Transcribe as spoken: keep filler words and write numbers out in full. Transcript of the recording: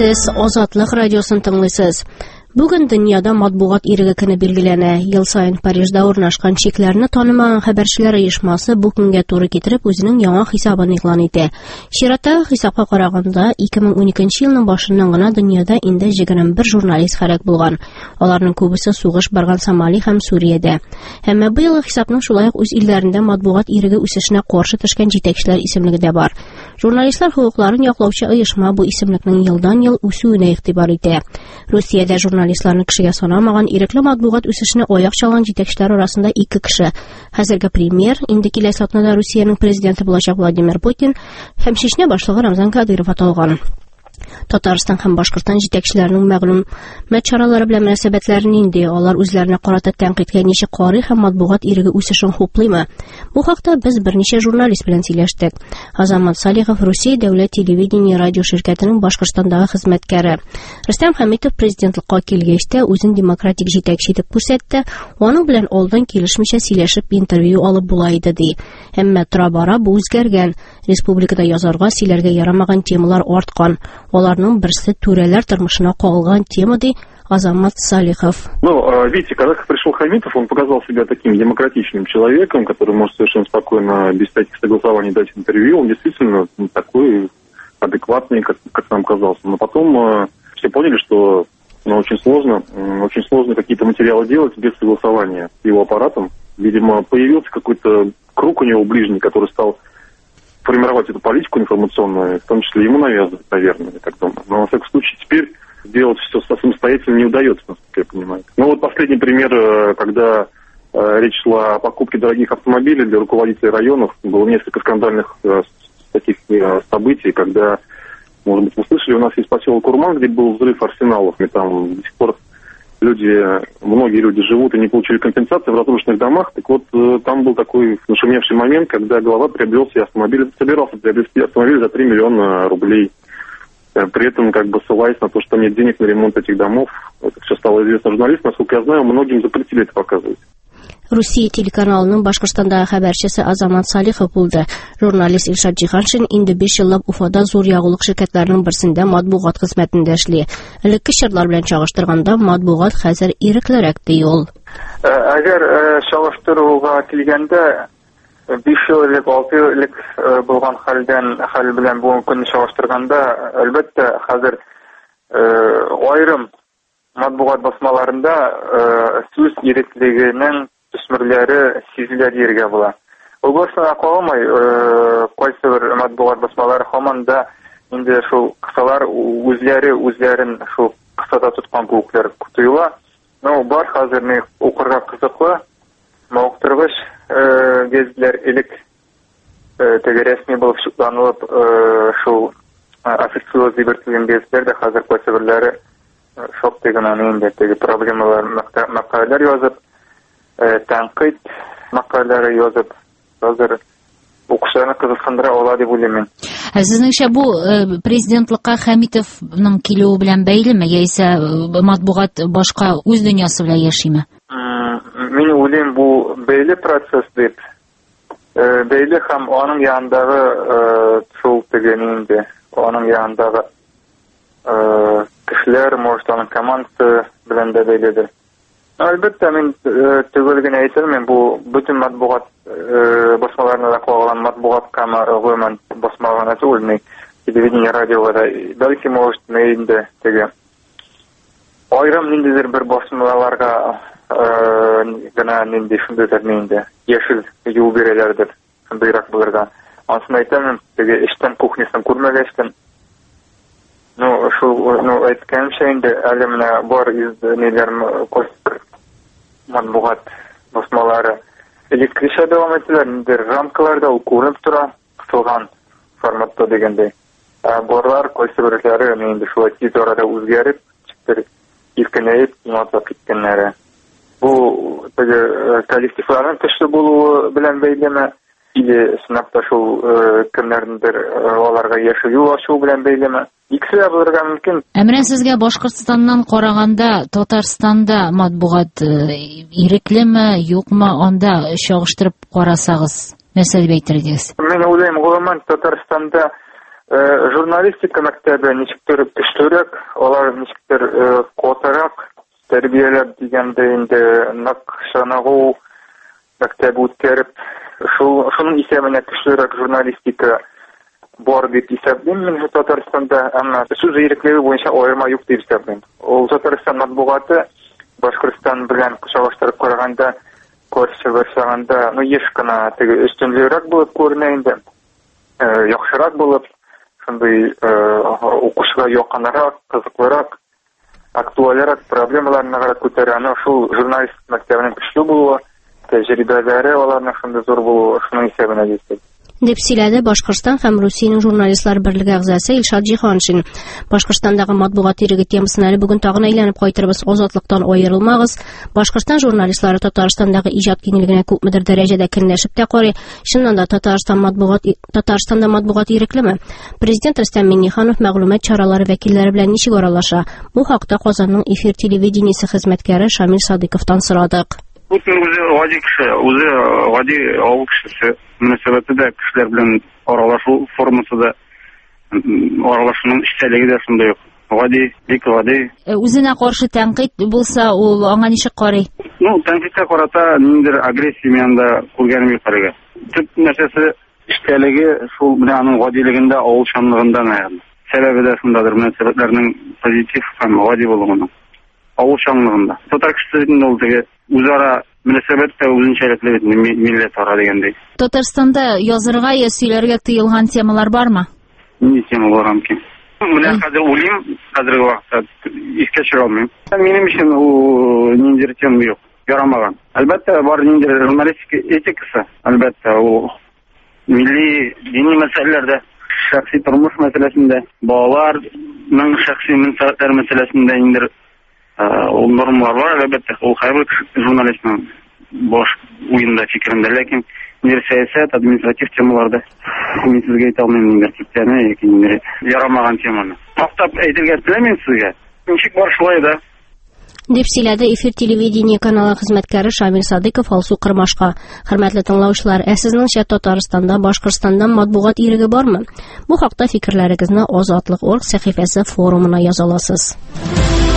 Сез Азатлык радиосын тыңлыйсыз. Бүген дөньяда матбугат иреге көне билгеләнә. Ел саен Парижда урнашкан чикләрне танымаган хәбәрчеләр оешмасы бу көнгә туры китереп үзенең яңа хисабын игълан итә. Чираттагы хисапка караганда, ике мең уникенче елның башыннан гына дөньяда инде егерме бер журналист хәрәк булган. Аларның күбесе сугыш барган Сомали һәм Суриядә. Әмма бу елгы хисапның шулай ук үз илләрендә матбугат иреге үсешенә каршы төшкән җитәкчеләр исемлеге дә бар. Журналистлар хукукларын яклаучы оешма бу исемлекнең елдан-ел үсүенә игътибар итә. Русиядә журналистларны кешегә санамаган ирекле матбугат үсешенә аяк чалган җитәкчеләр арасында ике кеше. Хәзерге премьер, инде киләсе атнада Русиянең президенты булачак Владимир Путин һәм Чечня башлыгы Рамзан Кадыров аталган. Татарстан һәм Башкортстан җитәкчеләренең мәгълүмат чаралары белән мөнәсәбәтләре нинди? Алар үзләренә карата тәнкыйтькә ничек карый һәм матбугат иреге үсешен хуплыймы? Бу хакта без берничә журналист белән сөйләштек. Азамат Салихов Русия дәүләт телевидение радио ширкәтенең Башкортстандагы хезмәткәре. Рөстәм Хәмитов президентлыкка килгәч тә үзен демократик җитәкче итеп күрсәтте. Аның белән алдан килешмичә сөйләшеп интервью алып була иде ди. Әмма тора-бара бу үзгәргән. Республикада язарга, сөйләргә ярамаган темалар арткан. Аларның берсе түрәләр тормышына кагылган тема ди Азамат Салихов. Ну, видите, когда пришел Хамитов, он показал себя таким демократичным человеком, который может совершенно спокойно, без всяких согласований дать интервью. Он действительно такой адекватный, как, как нам казался. Но потом э, все поняли, что ну, очень сложно, э, очень сложно какие-то материалы делать без согласования с его аппаратом. Видимо, появился какой-то круг у него ближний, который стал формировать эту политику информационную, в том числе ему навязывать, наверное, я так думаю. Но, во всяком случае, теперь сделать все самостоятельно не удается, насколько я понимаю. Ну, вот последний пример, когда э, речь шла о покупке дорогих автомобилей для руководителей районов, было несколько скандальных э, таких э, событий, когда, может быть, вы слышали, у нас есть поселок Урман, где был взрыв арсеналов, и там до сих пор люди, многие люди живут и не получили компенсации в разрушенных домах. Так вот, там был такой нашумевший момент, когда глава приобрел себе автомобиль, собирался приобрести автомобиль за три миллиона рублей. При этом, как бы, ссылаясь на то, что нет денег на ремонт этих домов. Это все стало известно журналистам. Насколько я знаю, многим запретили это показывать. Русия телеканалының Башкортстандагы хәбәрчесе Азамат Салихов булды. Журналист Илшат Җиһаншин инде биш еллап Уфада зур ягулык ширкәтләренең берсендә матбугат хезмәтендә эшли. Элекке чорлар белән чагыштырганда матбугат хәзер иреклерәк ди ул. Әгәр чагыштыруга килгәндә биш ел элек, алты ел элек булган хәлдән хәл белән бу көнне чагыштырганда, әлбәттә, хәзер аерым матбугат басмаларында сүз иреклегенең төсмерләре сизелә дияргә була. Ул башына калмай, кайсы бер матбугат басмалары һаман да инде шул кысалар үзләре үзләрен шул кысада тоткан күкләр тоела. Ну, бар хәзерне укырга кызыклы, мактыргыч гәзитләр элек теге рәсми булып чыганылып, шул официоз дибертилгән гәзитләр дә хәзер кайсы берләре шок дигән инде теге проблемалар мәкаләләр язып, тәнкыйть мәкаләләре язып, хәзер укучыларны кызыксындыра ала дип уйлыйм. Сезнеңчә, бу президентлыкка Хәмитовның килүе белән бәйлеме, яисә матбугат башка үз дөньясы белән яшиме? Мин уйлыйм, бу бәйле процесс дип. Бәйле һәм аның янындагы шул теге инде, аның янындагы кешеләр, может, аның командасы белән дә бәйледер. Әлбәттә, мин түгел генә әйтәм, бу бөтен матбугат басмаларына да калган матбугат кама гомумән басмаларына түгел, телевидение, радиога да, бәлки, может, инде теге айрым ниндидер бер басмаларга гына нинди шундыйдыр инде яшел юл бирәләрдер, шундыйрак булырга. Анысын әйтәм, теге эштән кухнясын күрмәгәчтен, ну, шул, ну, әйткәнчә инде, әле менә бар изнеләр матбугат басмалары электричә дәвам ителәр, инде рамкаларда ул күренеп тора, кысылган форматта дигәндәй. Барлар кайсы берләре инде шулай тиз арада үзгәреп, чиктер иркенәеп, ятып киткәннәре. Бу теге коллективларның көчле булуы белән бәйлеме, или сынапта шул кемнәрнеңдер аларга яшел юл ачу белән бәйлеме? Икесе дә булырга мөмкин. Ә менә сезгә Башкортстаннан караганда Татарстанда матбугат иреклеме, юкмы, анда чагыштырып карасагыз, нәрсә дип әйтер идегез? Мин уйлыйм, гомумән Татарстанда Журналистика мәктәбе ничектер көчлерәк, алар ничектер катарак тәрбияләп дигәндә инде нык шанагу мәктәбе үткәреп, шул шуның исәбенә көчлерәк журналистика бар дип исәплим мин Татарстанда, әмма сүз иреклеге буенча аерма юк дип исәплим. Ул Татарстан матбугаты Башкортстан белән кушагаштырып караганда, күрсәтсәгәндә, ну еш кына теге өстенлерәк булып күренә инде. Яхшырак булып, шундый укучыга якынрак, кызыклырак, актуальрак проблемаларны гына күтәрә. Шул журналист мәктәбенең көчле булуы, тәҗрибәләре аларның шундый зур булуы, шуның исәбенә дисек. Дип сөйләде Башкортстан һәм Русиянең журналистлар берлеге әгъзасы Илшат Җиһаншин. Башкортстандагы матбугат иреге темасын әле бүген тагын әйләнеп кайтырбыз. Азатлыктан аерылмагыз. Башкортстан журналистлары Татарстандагы иҗат киңлегенә күпмедер дәрәҗәдә көнләшеп тә карый. Чыннан да Татарстан матбугат Татарстанда матбугат иреклеме? Президент Рөстәм Миңнеханов мәгълүмат чаралары вәкилләре белән ничек аралаша? Бу хакта Казанның эфир телевидениесе хезмәткәре Шамил Садыйковтан сорадык. Putin o'zi g'oji kishi, o'zi g'oji ovul kishisi munosabatida kishilar bilan aralashuv formasida aralashuning ishchaligi da shunday yo'q. G'oji, bek g'oji. O'zina qarshi tanqid bo'lsa, u аңа nishib qarый? Ну, tanqidga qarata nimadir agressiya menda qo'yganim yo'q qaraga. Tub narsasi ishchaligi shu bilan g'ojiligida, ovulshanligida aynan. Sababi da shundadir, munosabatlarning pozitiv ham g'oji bo'lganidan. Ovulshanligida. Tatar kishisining o'ziga o'zaro munosabat va o'zinchalikli millataro degandek. Татарстанда язырга я сөйләргә тыелган темалар бармы? Ни темалар мөмкин? Менә хәзер уйлыйм, хәзерге вакытта искә төшерә алмыйм. Минем өчен ул ниндидер тема юк, ярамаган. Әлбәттә, бар ниндидер журналистика этикасы, әлбәттә, ул милли, дини мәсьәләләрдә, шәхси тормыш мәсьәләсендә, балаларның шәхси мәсьәләләр мәсьәләсендә ниндидер ул нормалар бар, әлбәттә, ул һәр журналистның boş oyunda fikrinde, lakin siyasət, administrativ temalarda men sizga ayta olmayman universitetni yoki yaramagan temani. Maqtab aytilgan bilamen sizga. Nechik bor shulay da. Дип сөйләде эфир телевидение каналы хезмәткәре Шамил Садыйков Алсу Кырмашка. Хөрмәтле тыңлаучылар, ә сезнеңчә Татарстанда, Башкортстанда матбугат иреге бармы? Бу хакта фикерләрегезне Азатлык орг сәхифәсе форумына яза аласыз.